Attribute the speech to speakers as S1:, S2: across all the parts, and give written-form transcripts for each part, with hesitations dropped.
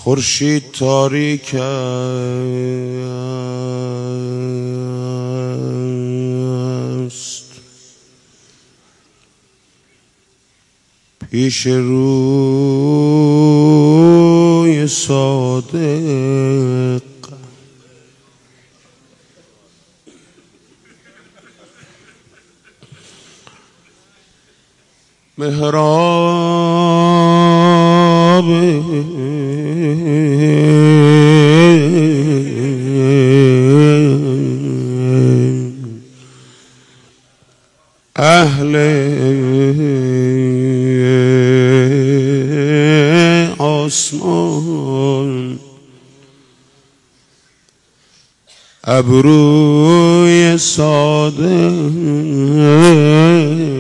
S1: خورشید تاریک است پیش روی صادق، محراب اهل آسمان، ابروی صادق،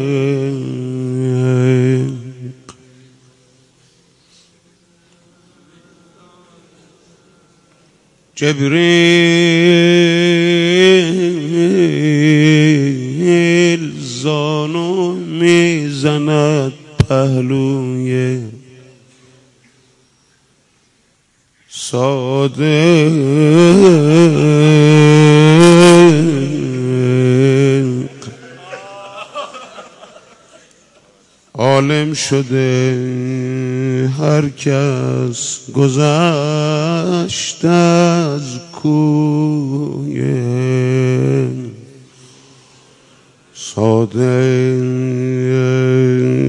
S1: جبریل زانو میزند پهلوی صادق، عالم شده هر کس گذشت از کوی صادق.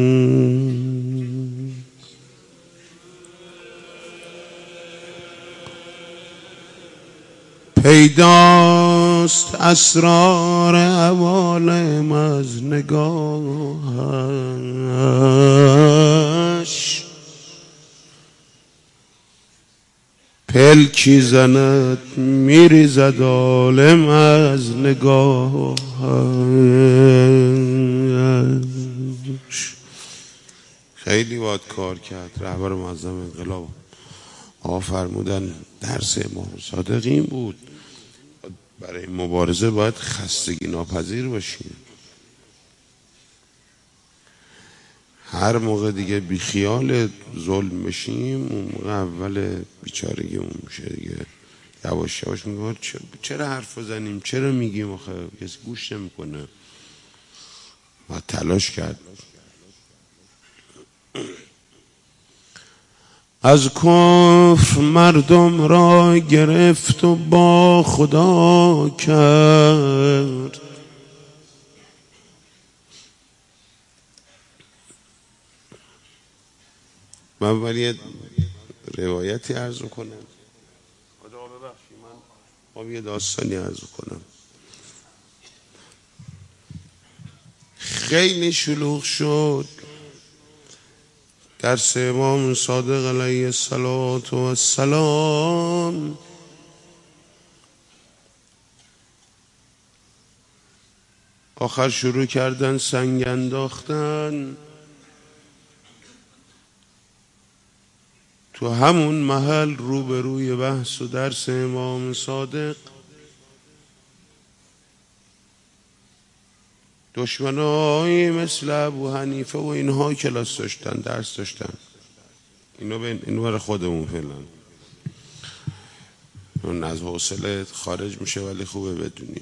S1: پیداست اسرار عوالم از نگاهش، پلکی زند میریزد عالم از نگاهش. خیلی باید کار کرد. رهبر معظم انقلاب آقا فرمودن درس امام صادق این بود، برای مبارزه باید خستگی ناپذیر باشیم. هر موقع دیگه بیخیال ظلم بشیم اون موقع اول بیچارگی اون میشه دیگه. یواش یواش میگه چرا حرف بزنیم، چرا میگیم، آخه کسی گوش نمیکنه. باید تلاش کرد. از کفر مردم را گرفت و با خدا کرد، من ولی روایتی عرض کنم. خدا ببخشید من یه داستانی عرض کنم. خیلی شلوغ شد درس امام صادق علیه السلام. آخر شروع کردن سنگ انداختن. تو همون محل روبروی بحث و درس امام صادق دشمنایی مثل ابو حنیفه و اینها کلاس داشتن، درس داشتن. اینو برای خودمون فعلا، اون از حوصله خارج میشه ولی خوبه بدونی.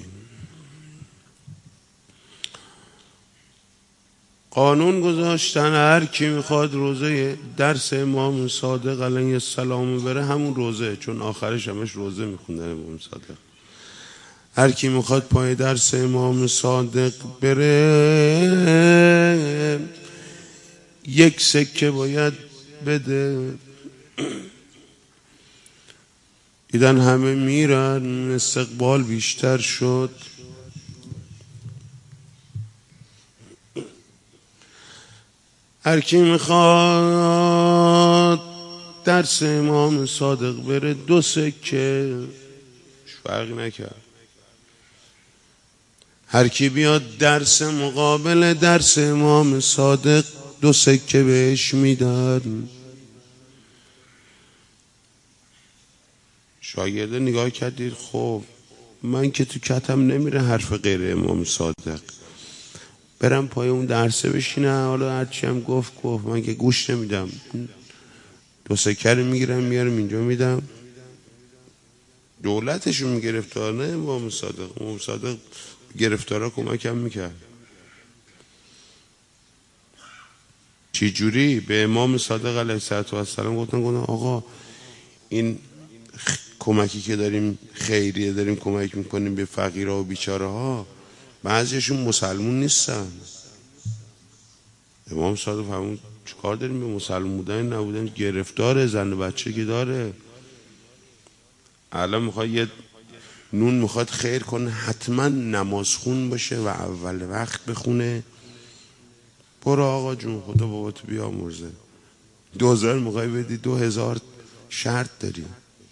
S1: قانون گذاشتن هر کی میخواد روزه درس امام صادق علیه السلام بره همون روزه، چون آخرش همش روزه میخوندن امام صادق. هر کی میخواد پای درس امام صادق بره 1 سکه باید بده. دیدن همه میرن، استقبال بیشتر شد. هر کی میخواد درس امام صادق بره 2 سکه، فرقی نکرد. هر کی بیاد درس مقابل درس امام صادق 2 سکه بهش میدن. شاگرده نگاه کردید، خب من که تو کتم نمیره حرف غیر امام صادق، برم پای اون درسه بشینم، حالا هرچی هم گفت من که گوش نمیدم. 2 سکه رو میگیرم میارم اینجا میدم. دولتشون میگرفتار، نه امام صادق. امام صادق گرفتارا کمکم میکرد. چی جوری؟ به امام صادق علیه السلام گفتن آقا این کمکی که داریم خیریه، داریم کمک میکنیم به فقیرها و بیچاره ها، بعضیشون مسلمون نیستن. امام صادق فرمود چیکار داریم به مسلمون بودن نبودن؟ گرفتاره، زن و بچه که داره. الان میخواد یه نون میخواد خیر کنه، حتما نمازخون باشه و اول وقت بخونه. برو آقا جون، خدا باباتو بیامرزه. 2000 موقعی بدی 2000 شرط داری.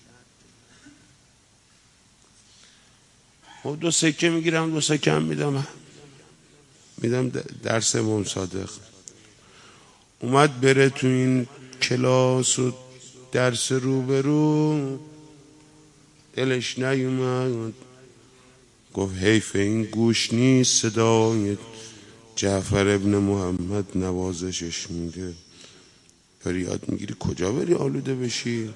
S1: 2 سکه میگیرم 2 سکه هم میدم درس امام صادق. اومد بره تو این کلاس و درس روبرو، دلش نیومد. گفت حیف این گوش نیست صدای جعفر ابن محمد نوازشش میده. داری یاد میگیری کجا بری آلوده بشی؟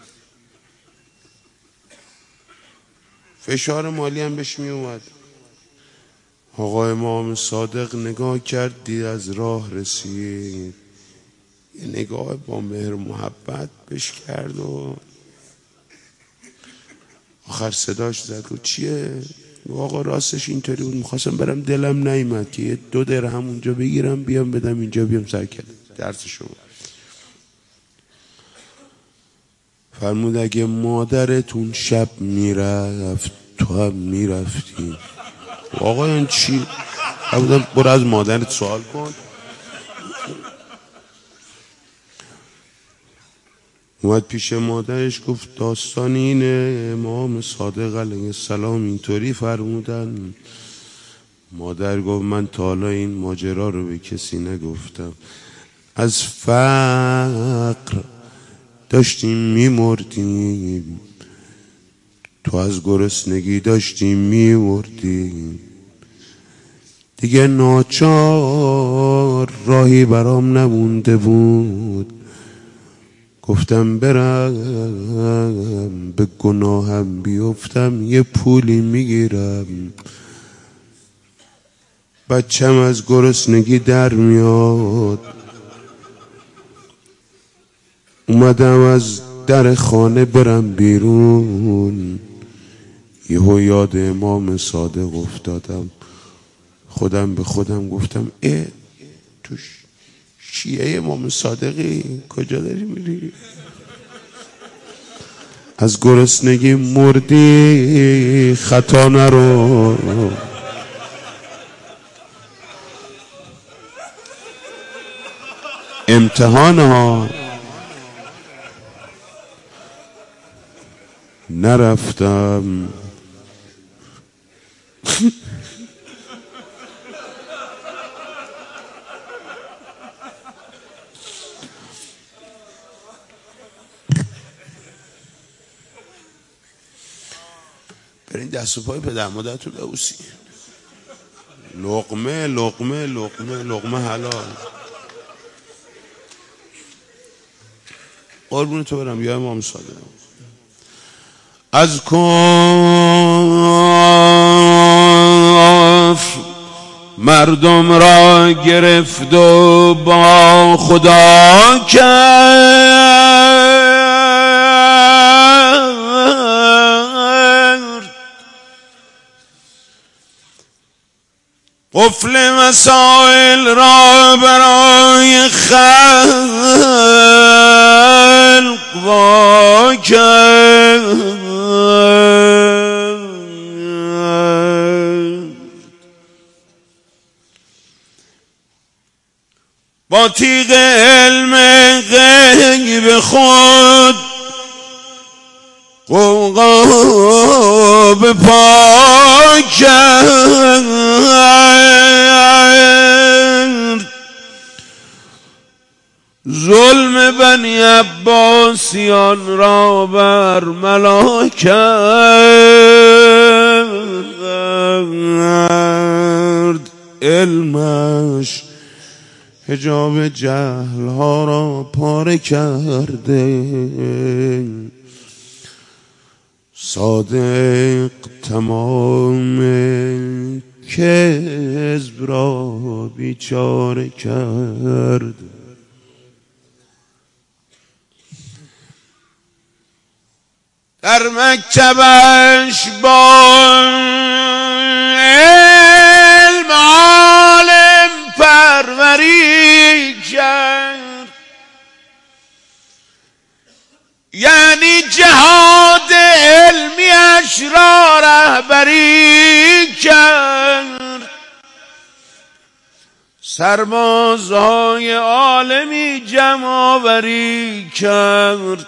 S1: فشار مالی هم بهش میومد. آقا امام صادق نگاه کرد، دید از راه رسید، یه نگاه با مهر و محبت بهش کرد و آخر صداش زد. گفت چیه؟ آقا راستش اینطوری بود، میخواستم برم دلم نیامد که یه 2 درهم اونجا بگیرم بیام بدم اینجا بیام سر کله درس شما. فرمود اگه مادرتون شب میرفت تو هم میرفتی. آقا این چی؟ بودم برو از مادرت سوال کن. اومد پیش مادرش گفت داستان اینه، امام صادق علیه السلام اینطوری فرمودن. مادر گفت من تا حالا این ماجرا رو به کسی نگفتم. از فقر داشتیم میمردیم، تو از گرسنگی داشتیم میمردیم، دیگه ناچار راهی برام نمونده بود. گفتم برم به گناهم بیفتم یه پولی میگیرم، بچم از گرسنگی در میاد. اومدم از در خانه برم بیرون، یهو یاد امام صادق افتادم. خودم به خودم گفتم تو شیعه امام صادقی؟ کجا داری میری؟ از گرسنگی مردی خطا نرو. امتحان ها نرفتم. برین دست و پای پدر مادرتون ببوسین. لقمه لقمه لقمه لقمه حلال. قربون تو برم یا امام صادق. از کفر مردم را گرفت و با خدا کرد، قفل مسائل را برای خلق وا کرد. با تیغ علم غیب خود قوقا به پا کرد. ظلم بنی عباسیان را بر ملا کرد. علمش حجاب جهل ها را پاره کرده، صادق تمام کذب را بیچاره کرد. در مکتبش با علم عالم پروری کرد، یعنی جهاد علمیش را رهبری کرد. سربازهای عالمی جمع آوری کرد،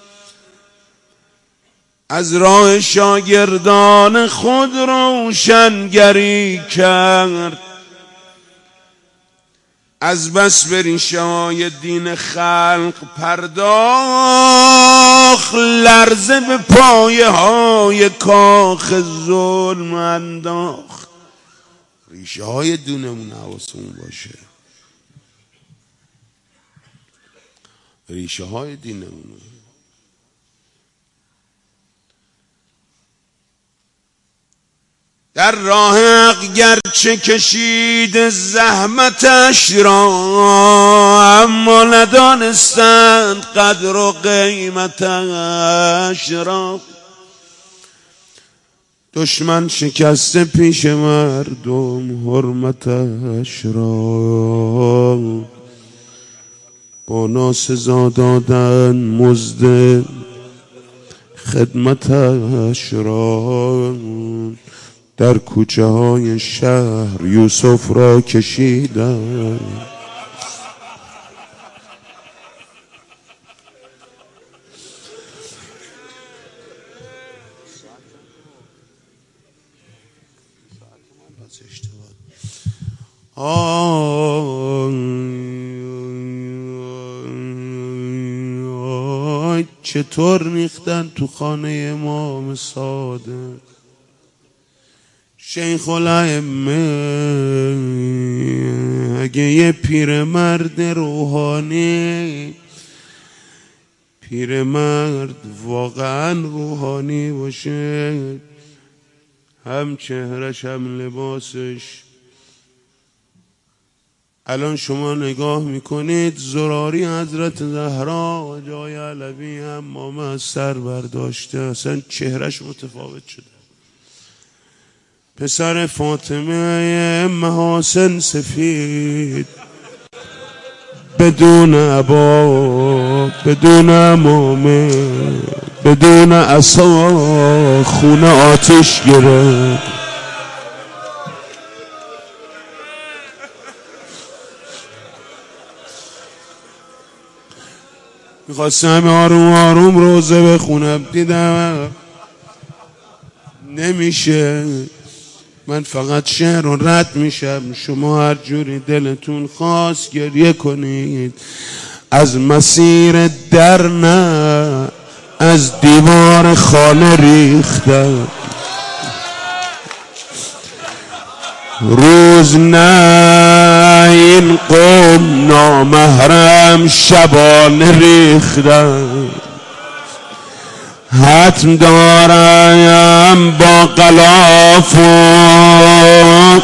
S1: از راه شاگردان خود روشنگری کرد. از بس به ریشه‌های دین خلق پرداخت، لرزه به پایه های کاخ ظلم انداخت. ریشه های دینمون حواسمون باشه، ریشه های دینمون. در راه حق گرچه کشید زحمتش را، اما ندانستند قدر و قیمتش را. دشمن شکسته پیش مردم حرمتش را، با ناسزا دادن مزد خدمتش را. در کوچه های شهر یوسف را کشیدن، چطور ریختن تو خانه امام صادق. شیخ الائمه اگه یه پیرمرد روحانی، پیرمرد واقعا روحانی باشه، هم چهرش هم لباسش، الان شما نگاه میکنید زراری حضرت زهرا و جای علوی امامه از سر برداشته، اصلا چهرش متفاوت شده. پسر فاطمه محاسن سفید، بدون عبا، بدون امامه، بدون عصا، خونه آتش گرفت. میخواستم آروم آروم روزه بخونم، دیدم نمیشه. من فقط شعر رو رد میشم، شما هر جوری دلتون خواست گریه کنید. از مسیر در نه، از دیوار خانه ریختم. روز نه این قوم نامحرم شبانه ریختم. حتم دارم با غلاف و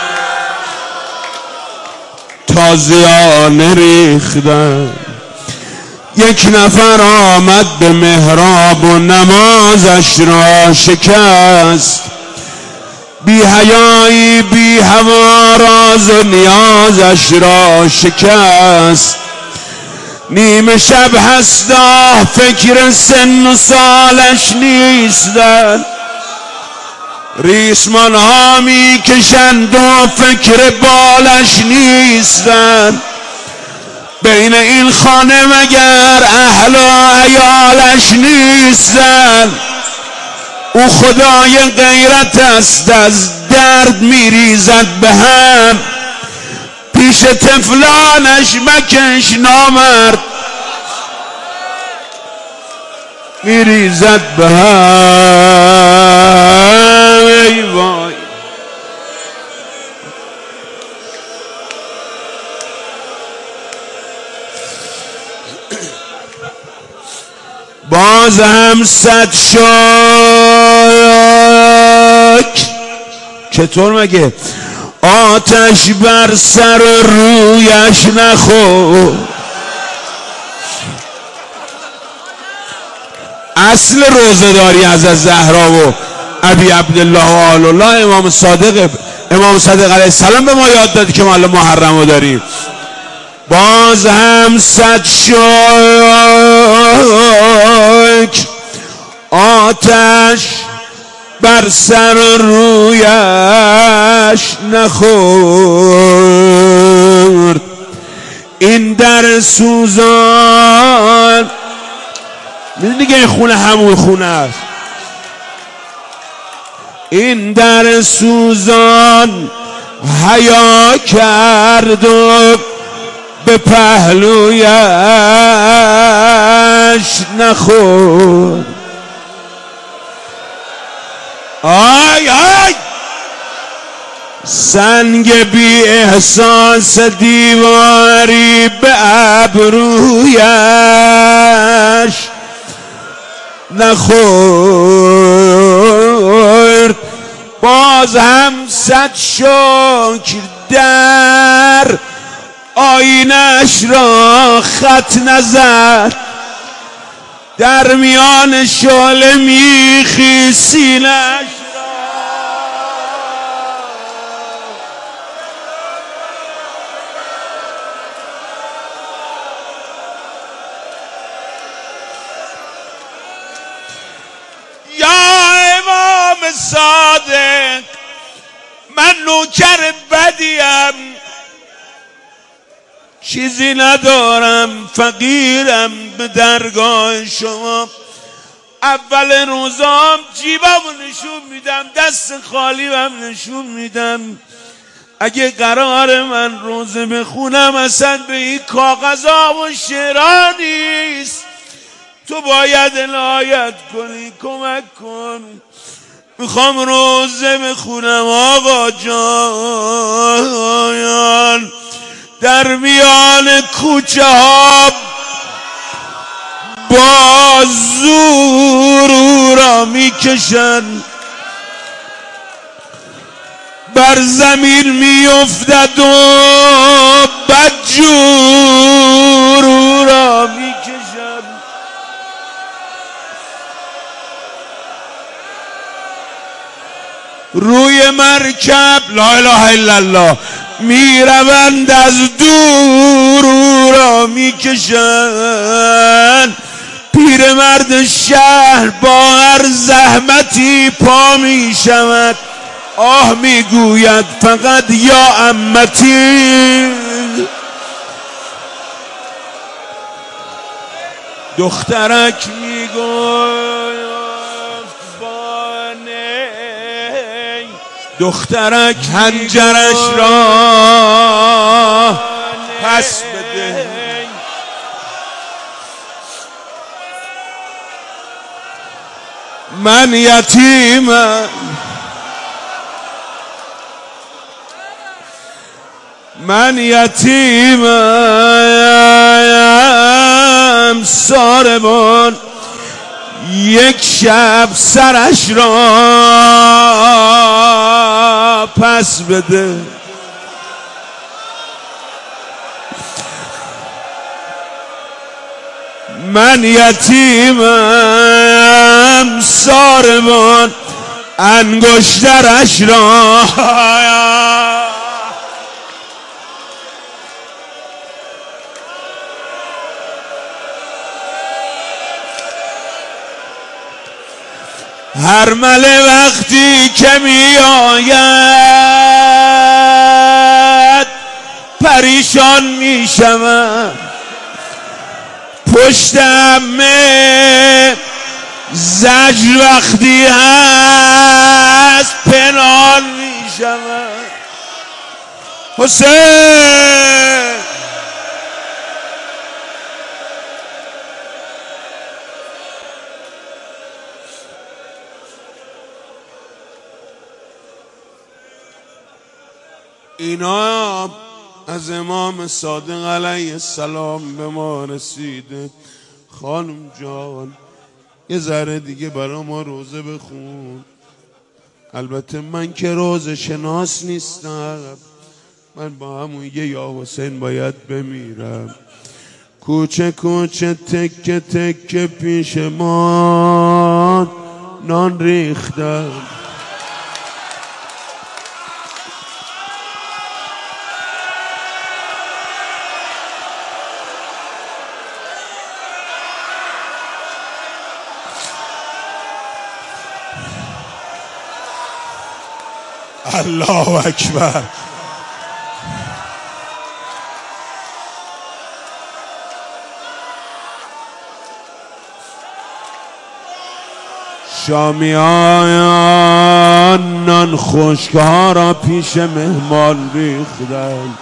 S1: تازیانه ریختم. یک نفر آمد به محراب و نمازش را شکست. بی حیایی بی هوا راز و نیازش را شکست. نیمه شب هستا فکر سن و سالش نیستن. ریسمان ها می کشند و فکر بالش نیستن. بین این خانه مگر اهل و عیالش نیستن. او خدای غیرت است، از درد می ریزد به هم. پیش طفلانش مکش نامرد، می ریزد به هم. ای وای باز هم صد شاک. چطور مگه؟ آتش بر سر رویش نخور. اصل روزه‌داری از زهرا و ابی عبدالله و آل الله امام صادق علیه السلام به ما یاد داد که ما الان محرم رو داریم. باز هم صد شاک آتش بر سر رویش نخورد. این در سوزان، میدونی که این خونه همون خونه است. این در سوزان حیا کرد و به پهلویش نخورد. آی آی سنگ بی احساس دیواری به ابرویش نخورد. باز هم صد شکر در آینش را خط نزد. در میان شعله میخی سینش صادق، من نوکر بدیم، چیزی ندارم، فقیرم به درگاه شما. اول روزام جیبمو نشون میدم، دست خالیمم نشون میدم. اگه قرار من روزه بخونم اصلا به این کاغذها و شعرها نیست. تو باید عنایت کنی، کمک کن. میخوام روزه بخونم آقا جان. در میان کوچه ها با زور او را میکشن، بر زمین میافتد و بدجور او را میکشن. روی مرکب لا اله الا الله میروند، از دور او را میکشند. پیرمرد شهر با هر زحمتی پا میشود، آه میگوید فقط یا عمتی. دخترک میگوید دخترک هنجرش را پس بده. من یتیمم، من یتیمم، ساربان یک شب سرش را پس بده. من یتیمم، ساربان انگشترش را هر مله وقتی که می آید پریشان می شود. پشت همه زجر وقتی هست پنهان می شود. حسین اینا از امام صادق علیه السلام به ما رسیده. خانم جان یه ذره دیگه برا ما روزه بخون. البته من که روزه شناس نیستم، من با همون یه یا حسین باید بمیرم. کوچه کوچه تکه تکه پیش ما نان ریختم. الله اکبر. شامیان نان خشک‌ها را پیش مهمان ریختند.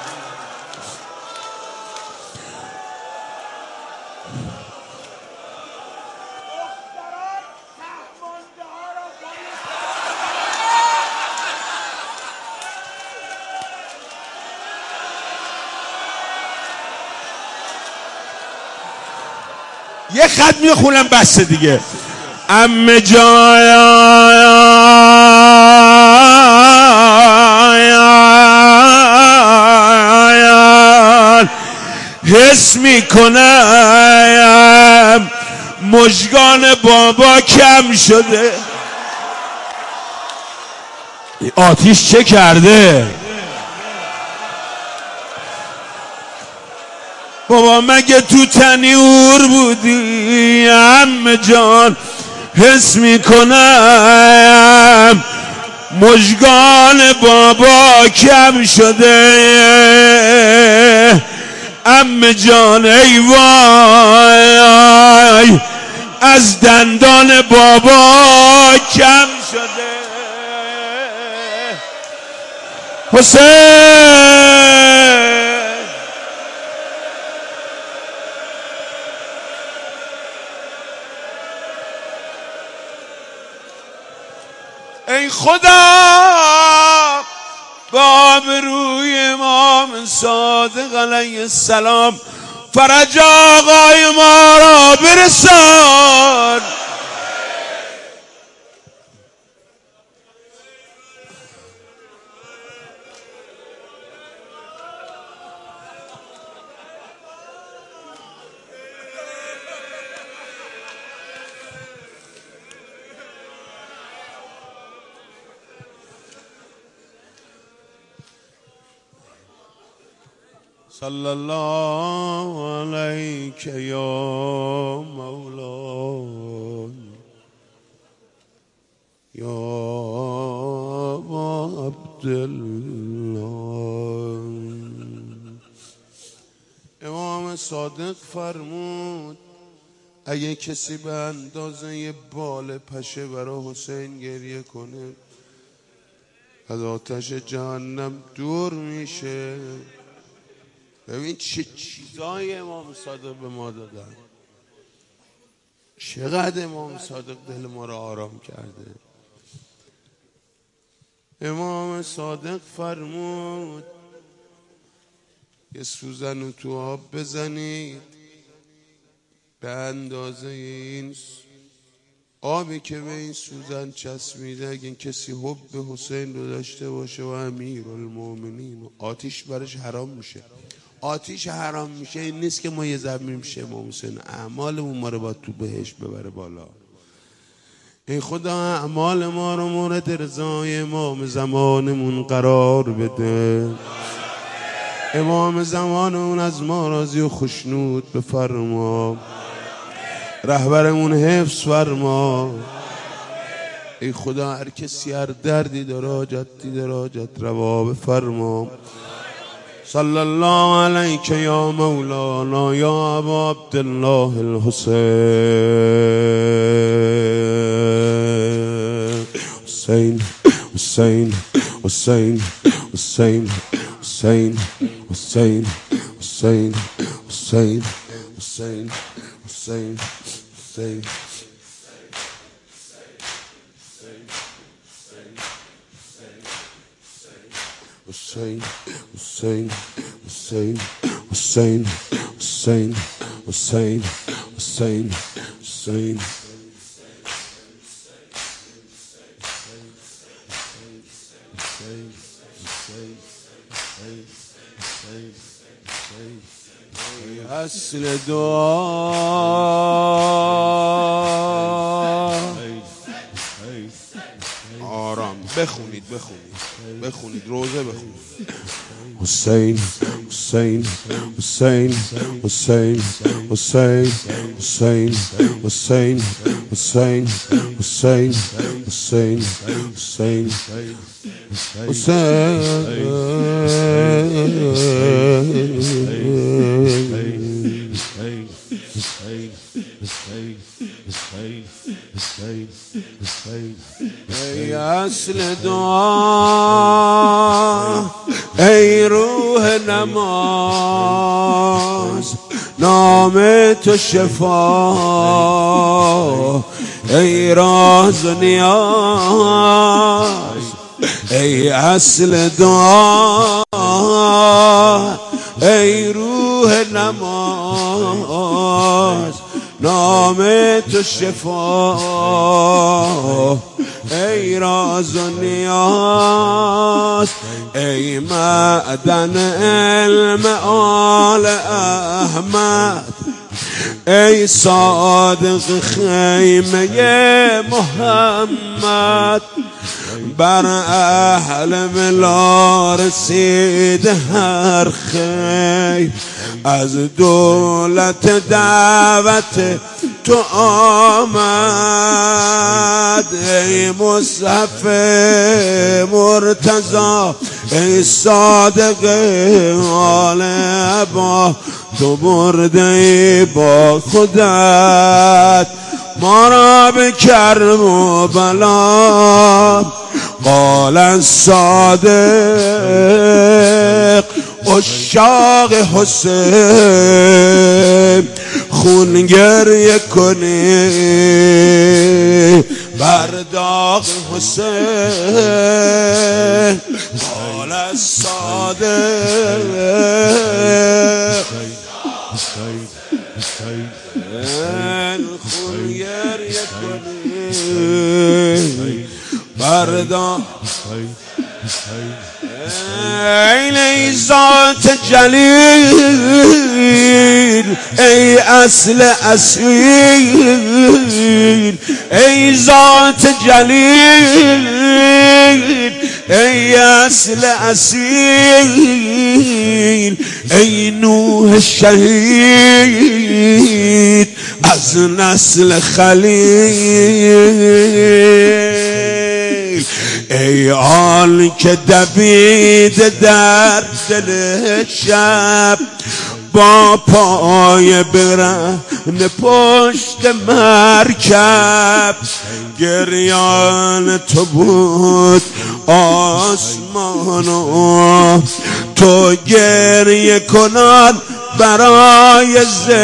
S1: یه خط میخونم بس دیگه. عمه جان حس میکنم مژگان بابا کم شده. آتیش چه کرده؟ بابا مگه تو تنیور بودی؟ عمه جان حس میکنم مژگان بابا کم شده. عمه جان ای وای از دندان بابا کم شده. حسین ای خدا با آبروی امام صادق علیه السلام فرج آقای ما را برسان. صلی الله علیک یا مولا یا ابا عبدالله. امام صادق فرمود اگه کسی به اندازه بال پشه برای حسین گریه کنه از آتش جهنم دور میشه. ببین چه چیزای امام صادق به ما دادن، چقدر امام صادق دل ما را آرام کرده. امام صادق فرمود یه سوزن رو تو آب بزنید به اندازه این آبی که به این سوزن چسبیده، اگه کسی حب حسین رو داشته باشه و امیرالمومنین آتیش برش حرام میشه. آتیش حرام میشه این نیست که ما یه ذره میشه امام حسین، اعمالمون ما رو باید تو بهشت ببره بالا. ای خدا اعمال ما رو مورد رضای امام زمانمون قرار بده. امام زمانمون از ما راضی و خوشنود بفرما. رهبرمون حفظ فرما. ای خدا هر کسی هر دردی داره حاجتی داره حاجت روا بفرما. صلی الله علیک یا مولانا یا ابا عبدالله الحسین. حسین حسین حسین حسین حسین حسین حسین حسین حسین حسین Hussein, Hussein, Hussein, Hussein, Hussein, Hussein, Hussein, Hussein, اصل دعا آرام بخونید روزه بخونید. حسین حسین حسین حسین حسین حسین حسین حسین حسین حسین حسین ای اصل دعا ای روح نماز نام تو شفا ای راز و نیاز ای اصل دعا ای روح نماز نام تو شفا ای راز و نیاز ای معدن علم آل احمد ای صادق خیمه محمد بر اهل ملا رسید هر خیر از دولت دعوت تو آمد ای مصحف مرتضی ای صادق آل ابا تو برده با خودت ما را به کرب و بلا قال الصادق عشاق حسین خون گریه کنی بر داغ حسین قال الصادق خون گریه کنی بر داغ ای ذات جلیل ای اصل اصیل ای ذات جلیل ای اصل اصیل ای نوح شهید از نسل خلیل ای آن که دوید در دل شب با پای برهنه پشت مرکب گریان تو بود آسمان و تو گریه کنان برای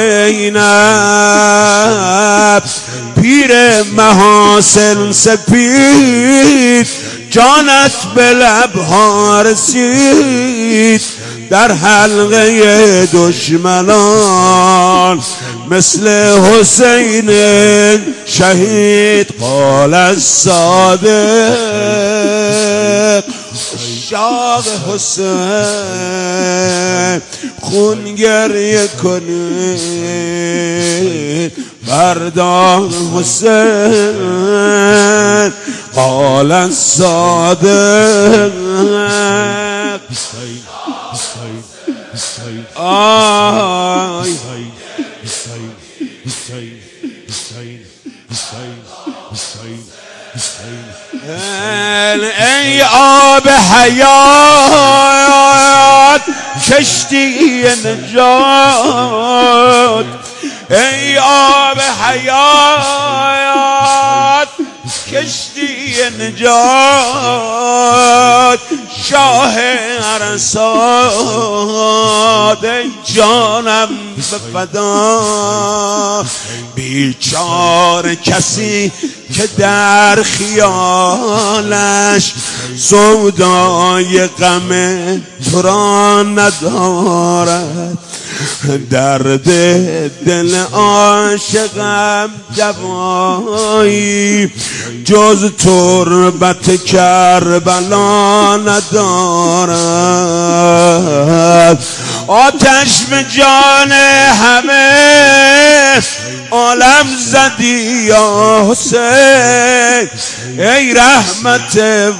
S1: زینب پیر محاسن سپید جانت به لبها رسید در حلقه دشمنان مثل حسین شهید قال الصادق عشاق حسین خون گریه کنید بر داغ حسین قال الصادق آی ای آب حیات کشتی نجات ای آب حیات کشتی نجات شاه عرصات جانم به فدا بیچاره کسی که در خیالش سودای غم تو را ندارد درد دل عاشقم دوایی جز تربت کربلا ندارد آتش به جان همه عالم زدی یا حسین، ای رحمت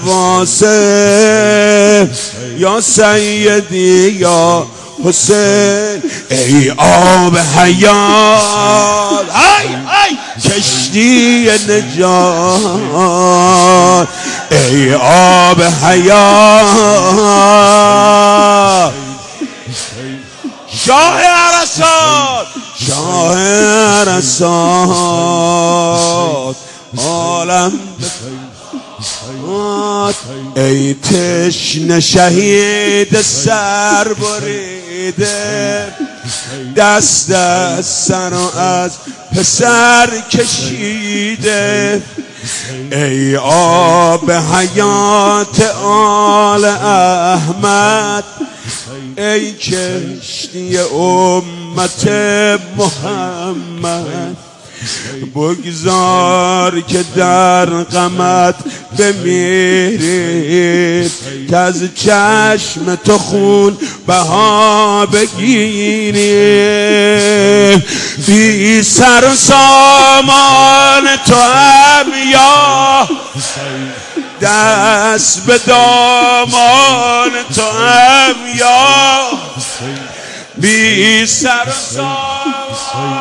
S1: واسع یا سیدی یا حسین، ای آب حیات، ای کشتی نجات، ای آب حیات، شاه عرصات، شاه عرصات، عالم ای تشنه شهید سر بریده، دست از سر و از پسر کشیده، ای آب حیات آل احمد، ای کشتی امت محمد، بگذار که در غمت بمیریم، که از چشم تو خون بها بگیریم، بی سر و سامان تو هم یا دست به دامان تو هم یا بی سر و سامان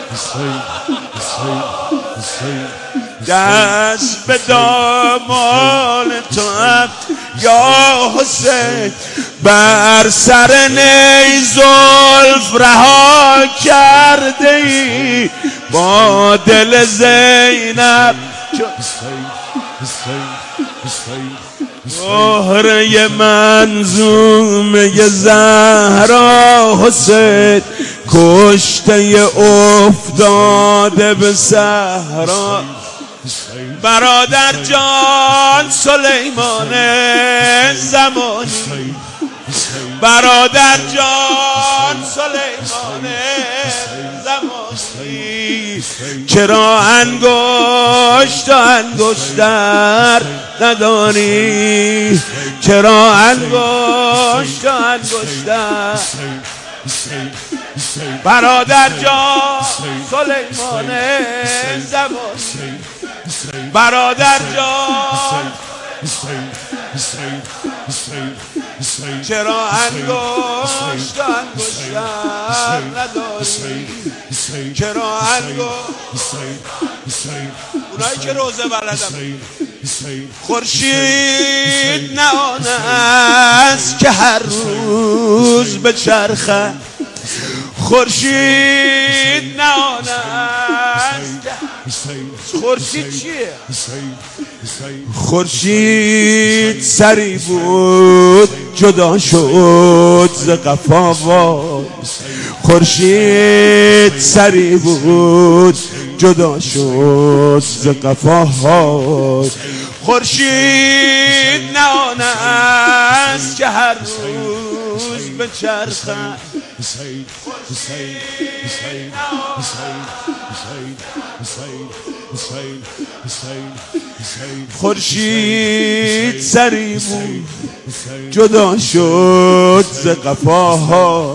S1: دست به دامان تو هم یا حسین، بر سر نی زلف رها کرده ای با دل زینب، مهره منظومه زهرا حسین، کشته افتاده به صحرا، برادر جان سلیمان زمانی، برادر جان سلیمان زمانی، چرا انگشت و انگشتر نداری، چرا انگشت و انگشتر، برادر جان سلیمان زمانی، برادر جان چرا انگشت و انگشتر نداری، چرا انگشت، اونایی که روزه بلدم، خورشید نه آن است که هر روز به چرخه، خورشید نه آن است، خورشید چیه؟ خورشید سری بود جدا شد ز قفا وای، خورشید سری بود جدا شد ز قفا وای، خورشید نه آن است که هر روز به چرخه، خورشید سری بود جدا شد ز قفاها،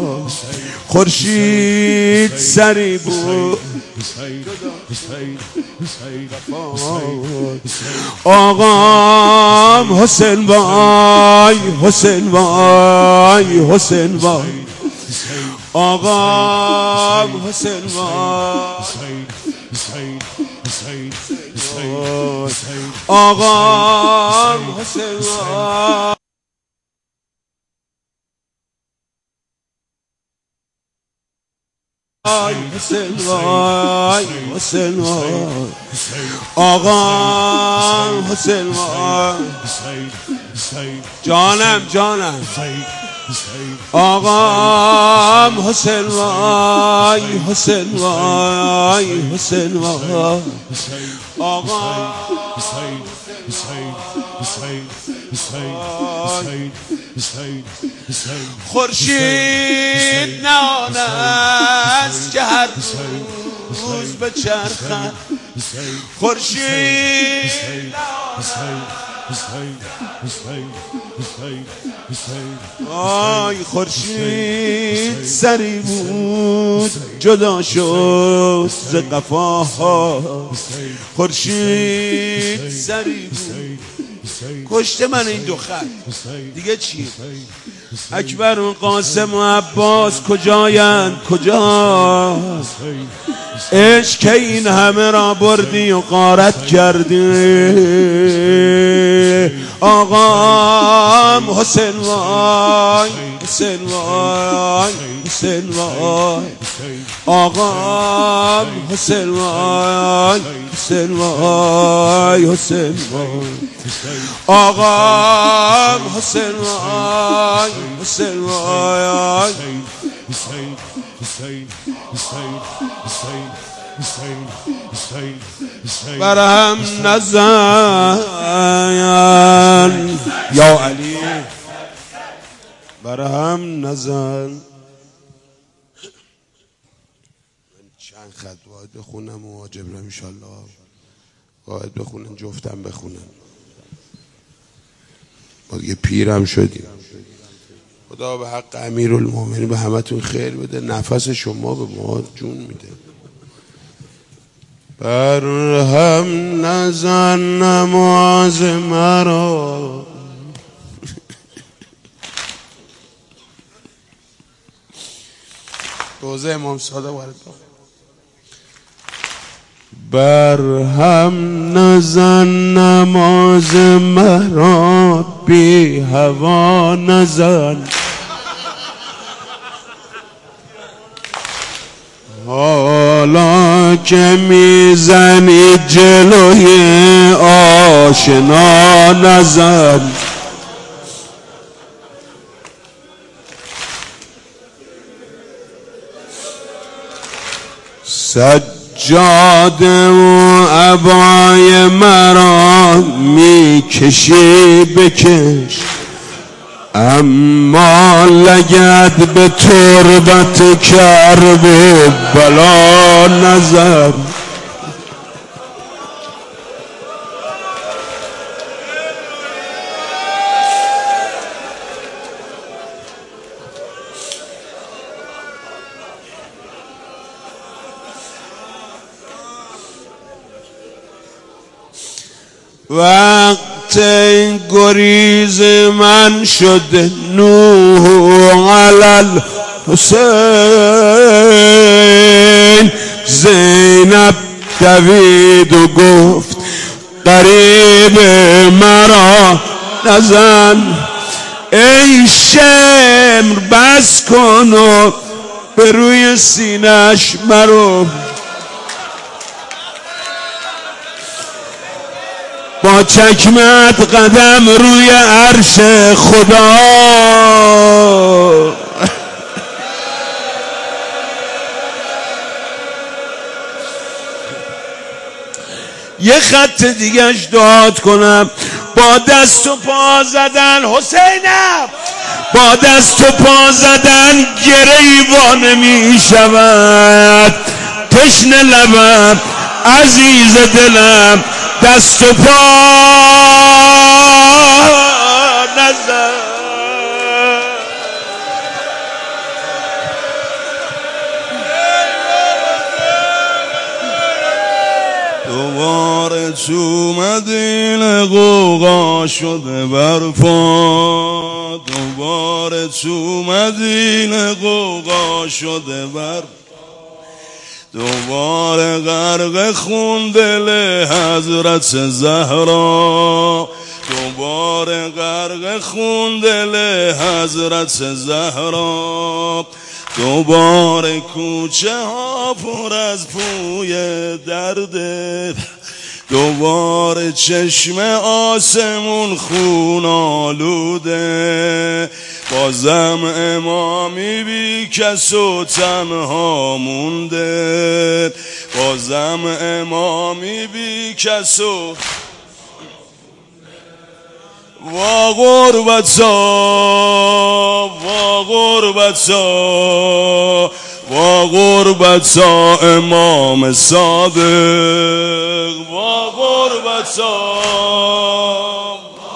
S1: خورشید سری بود آقام حسین وای، حسین وای، حسین وای، آقام حسین وای، آقام حسین وای، حسین وای، حسین وای، آقام حسین وای، جانم جانم، آقام حسین وای، حسین وای، حسین وای، آقام خورشید نه آن است که هر روز به چرخد، خورشید آی خورشید سری بود جدا شد ز قفاها، خورشید سری بود کشته من این دو خط دیگه چی؟ اکبر و قاسم و عباس کجایند کجا؟ عشق که این همه را بردی و غارت کردی. آقام حسین وای حسین وای حسین وای، آقام حسین وای حسین وای حسین وای، آقام حسین وای حسین وای، برهم نزن یا علی، برهم نزن. من چند خط باید بخونم و واجب رو انشالله باید بخونم، جفتم بخونم. ما دیگه پیرم شدیم. خدا به حق امیرالمومنین به همتون خیر بده، نفس شما به ما جون میده. برهم نزن نماز مرا، روزه امام صادق وارد برهم نزن نماز مرا، بی هوا نزن، حالا که میزنی جلوی آشنا نزن. سجاده و عبای مرا میکشی بکش، اما لگد به تربت کرب و بلا نزن. وقت گریز من شد نوح علی الحسین، زینب دوید و گفت قریب مرا نزن. ای شمر بس کن و به روی سینش مرو، با چکمت قدم روی عرش خدا. یه خط دیگهش داد کنم، با دست و پا زدن حسینم، با دست و پا زدن گریوان می شود. تشن لبم عزیز دلم دست و پا نزن. دوباره تو مدینه غوغا شده برپا، دوباره تو مدینه غوغا شده برپا، دوباره غرق خون دل حضرت زهرا، دوباره غرق خون دل حضرت زهرا، دوباره کوچه ها پر از بوی درده، دوباره چشم آسمون خون آلوده، بازم امامی بی کس و تنها مونده، بازم امامی بی کس و وا غربتا وا غربتا وا غربتا امام صادق وا غربتا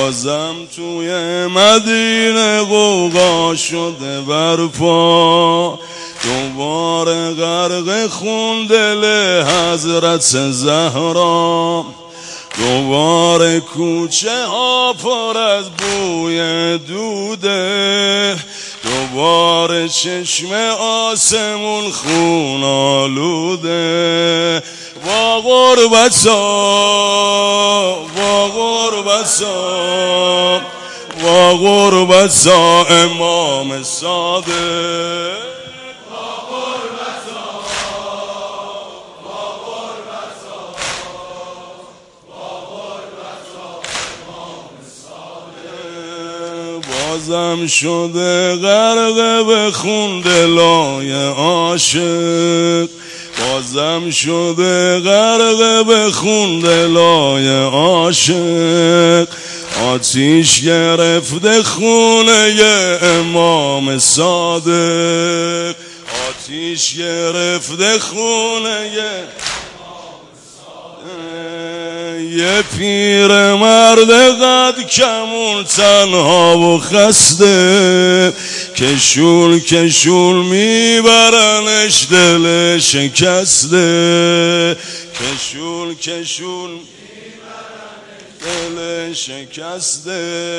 S2: بازم توی مدینه غوغا شده برپا، دوباره غرق خون دل حضرت زهرا، دوباره کوچه ها پر از بوی دوده، دوباره چشم آسمون خون آلوده. با غربتا با غربتا با غربتا امام صادق، بازم شده غرق به خون دلای عاشق، بازم شده غرق به خون دلای عاشق، آتیش گرفته خونه امام صادق، آتیش گرفته خونه یه پیر مرد قد کمون تنها و خسته، کشول کشول میبرنش دل شکسته، کشول کشول دل شکسته،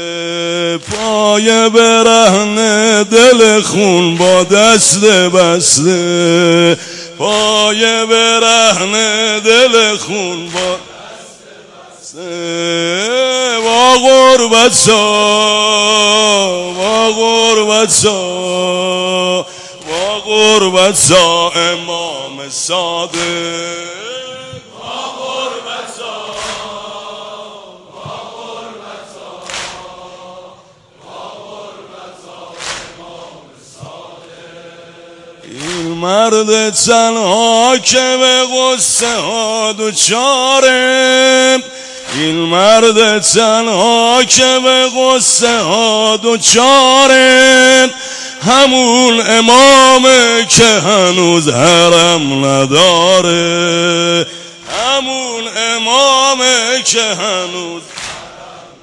S2: پای برهنه دل خون با دست بسته، پای برهنه دل خون با با غربتا با غربتا با غربتا امام صادق، با غربتا با غربتا با غربتا امام صادق. این مرد تنها که به غصه ها دوچاره، این مرد تنها که به غصه ها دوچاره، همون امامه که هنوز حرم نداره، همون امامه که هنوز حرم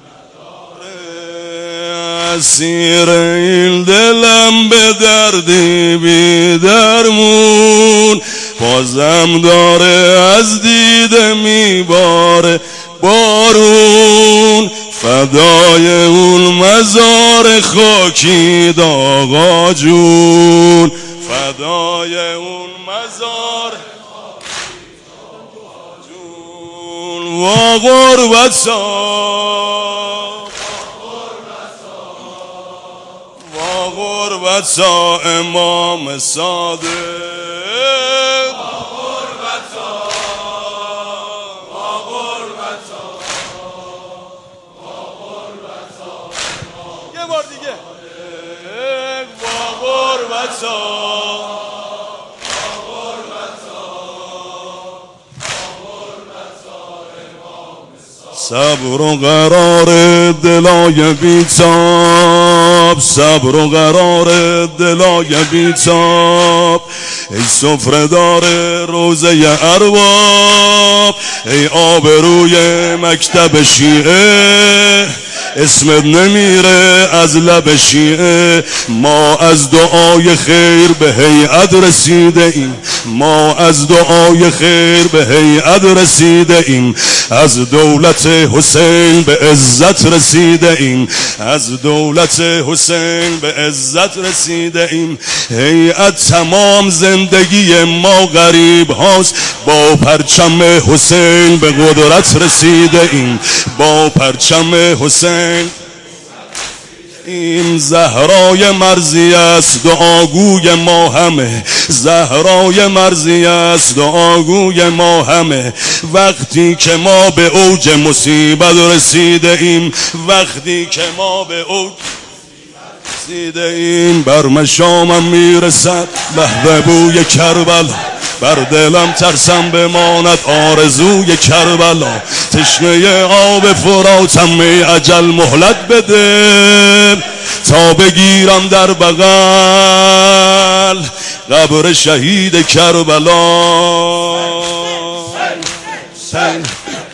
S2: نداره. اسیر این دلم به دردی بی درمون، بازم داره از دیده میباره بارون، فدای اون مزار خاکی آقا جون، فدای اون مزار خاکی آقا جون. و غربتا و غربتا امام صادق، یه بار دیگه با غربتا صبر و قرار دلای بیتاب، صبر و قرار دلای بیتاب، ای سفره دار روزه ارباب، ای آبروی مکتب شیعه، اسمت نمیره از لب شیعه. ما از دعای خیر به هیئت رسیده ایم، ما از دعای خیر به هیئت رسیده ایم، از دولت حسین به عزت رسیده ایم، از دولت حسین به عزت رسیده ایم. هیئت تمام زندگی ما غریب هاست، با پرچم حسین به قدرت رسیده ایم، با پرچم حسین این زهرای مرزی است دعاگوی ما همه، زهرای مرزی است دعاگوی ما همه. وقتی که ما به اوج مصیبت رسیده ایم، وقتی که ما به اوج رسیده ایم، بر مشامم میرسد لحظه بوی کربلا، بر دلم ترسم بماند آرزوی کربلا. تشنه آب فراتم می اجل مهلت بده، تا بگیرم در بغل قبر شهید کربلا.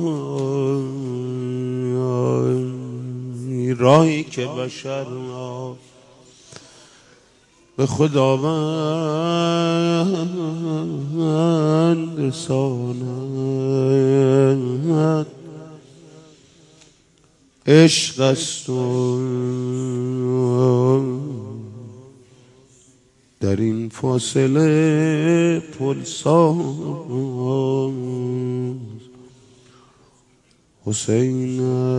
S1: که بشر را به خداوند رساند عشق است و در این فاصله پلساز حسین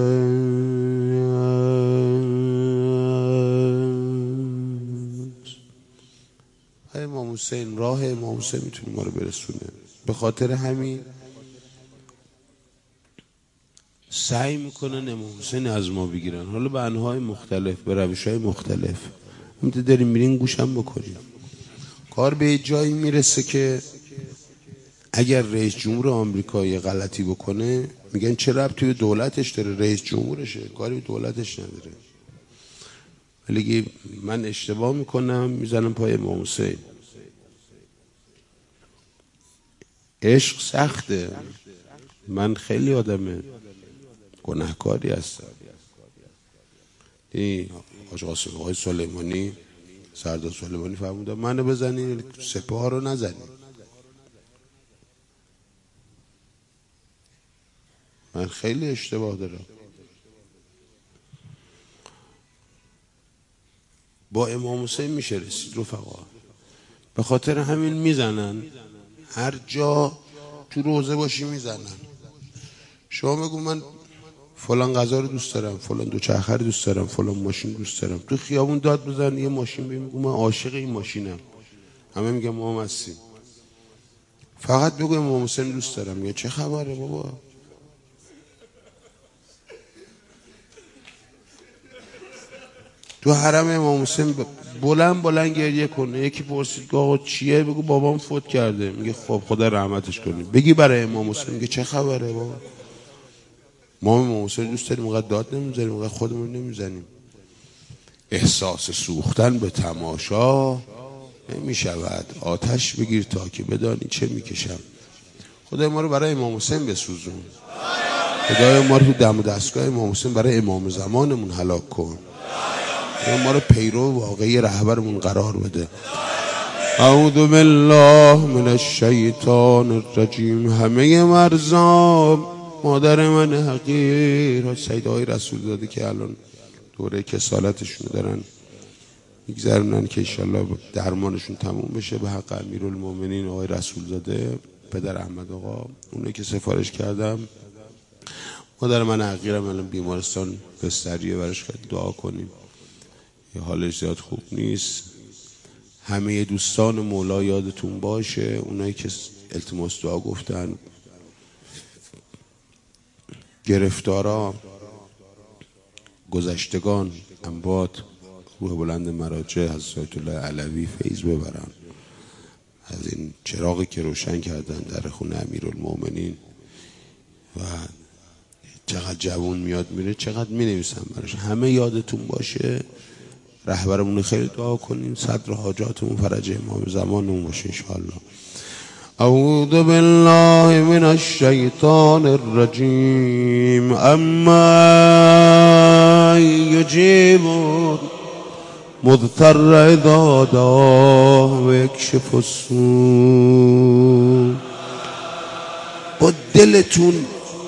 S1: است. امام حسین، راه امام حسین میتونه ما رو برسونه. به خاطر همین سعی میکنن امام حسین از ما بگیرن، حالا به انواع مختلف، به روش‌های مختلف. همینطور داریم میرین گوشم بکنیم. کار به جایی میرسه که اگر رئیس جمهور آمریکا یه غلطی بکنه میگن چه ربطی به دولتش داره، رئیس جمهورشه، کاری به دولتش نداره. ولی من اشتباه میکنم میزنم پای امام حسین. عشق سخته، من خیلی آدم گناهکاری هستم. این آقای سلیمانی، سردار سلیمانی فرمودن منو بزنی سپاه رو نزنی. من خیلی اشتباه دارم. با امام حسین میشه رسید رفقا. به خاطر همین میزنن، هر جا تو روزه باشی میزنن. شما بگو من فلان غذا رو دوست دارم، فلان دوچرخه رو دوست دارم، فلان ماشین دوست دارم، تو خیابون داد بزن یه ماشین بگو من عاشق این ماشینم، همه میگم ما هم هستیم. فقط بگو امام حسین دوست دارم. میگه چه خبره بابا؟ تو حرم امام حسین بلند گریه کنه. یکی پرسید آقا چیه؟ بگو بابام فوت کرده. میگه خب خدا رحمتش کنه. بگی برای امام حسین. میگه چه خبره بابا؟ ما امام حسین دوست داریم، اونقدر داد نمیذاریم، اونقدر خودمون نمیزنیم. احساس سوختن به تماشا نمیشود، آتش بگیر تا که بدانی چه میکشم. خدای ما رو برای امام حسین بسوزون. خدای ما رو تو دم و دستگاه امام حسین برای امام زمانمون هلاک کن. ما رو پیرو واقعی رهبرمون قرار بده. اعوذ بالله من الشیطان الرجیم. همه مرزا مادر من حقیر سیدای رسول زاده که الان دوره کسالتشون دارن میگذرونن که انشالله درمانشون تموم بشه، به حق امیرالمومنین آقای رسول زاده پدر احمد آقا، اونه که سفارش کردم. مادر من حقیرم الان بیمارستان بستریه، براش خیلی دعا کنیم، یه حالش زیاد خوب نیست. همه دوستان مولا یادتون باشه، اونایی که التماس دعا گفتن، گرفتارا، گذشتگان، اموات، روح بلند مراجع حضرت الله علوی فیض ببرن از این چراغی که روشن کردن در خونه امیرالمومنین. و چقدر جوون میاد میره، چقدر مینویسم براش. همه یادتون باشه، رهبرمون خیلی دعا کنین، صدر حاجاتمون فرج امام زمانمون باشه انشاءالله. اعوذ بالله من الشیطان الرجیم. اما یجیب مضطر اذا دعاه و یکشف السوء. با دلتون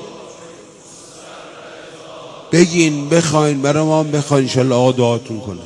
S1: بگین، بخواین، برای ما بخواین انشاءالله آقا دعاتون کنه.